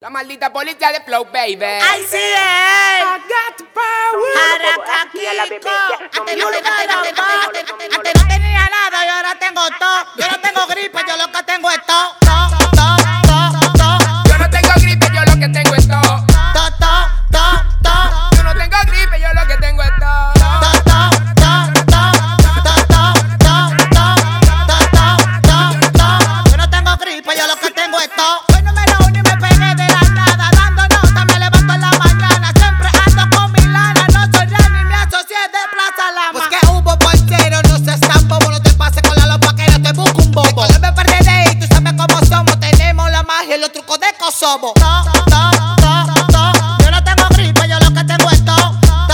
La maldita policía de Flow, baby. ¡Ay, sí es! I got the power. Jaracaquico. Antes no tenía nada y ahora tengo todo. Yo no tengo gripe, yo lo que tengo es todo. Yo no tengo gripe, yo lo que tengo es todo. Yo no tengo gripe, yo lo que tengo es todo. Yo no tengo gripe, yo lo que tengo es todo. Hoy no me lo uní y me pegué de la nada. Dando nota, me levanto en la mañana. Siempre ando con mi lana. No soy real ni me asocié de Plaza Lama. Pues que hubo portero, no seas tan bobo. No te pases con la lopa que no te busco un bobo. De Colombia PRD y tú sabes cómo somos. Tenemos la magia y los trucos de Kosovo. Yo no tengo gripe, yo lo que tengo es todo.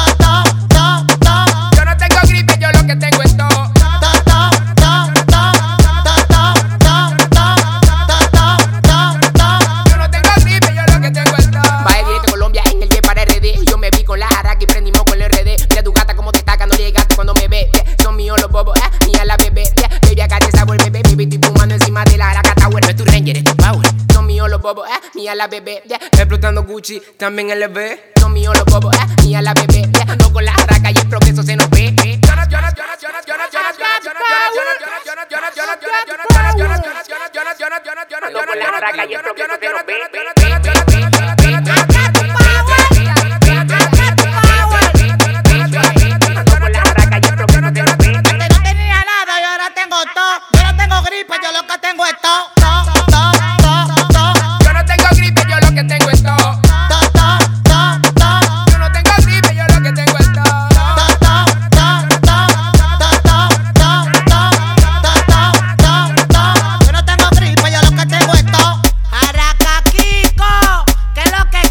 Yo no tengo gripe, yo lo que tengo es todo. Yo no tengo gripe, yo lo que tengo es todo. Va de Colombia en el jet para RD. Yo me vi con la jaraca y prendimos con el RD. Mira tu gata como te taca, no llegaste cuando me ve. Son míos los bobos, mía la bebé. Baby, acá te sabor, bebé. Baby, estoy fumando encima de la jaraca tower. No es tu ranger, es tu power. Son míos los bobos, mía la bebé. Explotando Gucci, también LV. Son míos los bobos, mía la bebé. Ando con la jaraca y el progreso se nos ve. Ando con la jaraca y el progreso se nos ve. Antes no tenía nada y ahora tengo todo. Yo no tengo gripe, yo lo que tengo es todo. Yo no tengo gripe, yo lo que tengo es todo. Yo no tengo gripe, yo lo que tengo es todo. Yo no tengo gripe, yo lo que tengo es todo. Jaracaquico, ¿qué lo que?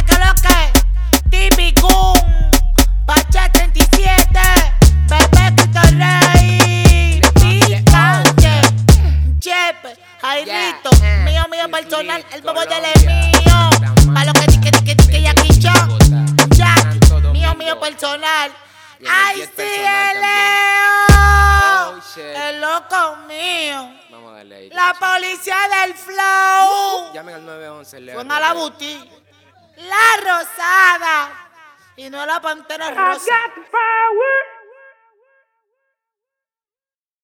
Típico, Pacha 37, Bebé Cristo Rey, Picante, Chepe, Jairito, mío personal, el bobo del es mío. Pa' lo que dique y aquí yo, Jack, mío personal. ¡Ay, sí, el Leo! El loco mío. Vamos a darle ahí. La policía del flow. Llamen al 911, Leo. Fue a la boutique. La rosada. Y no la pantera rosa. I got the power.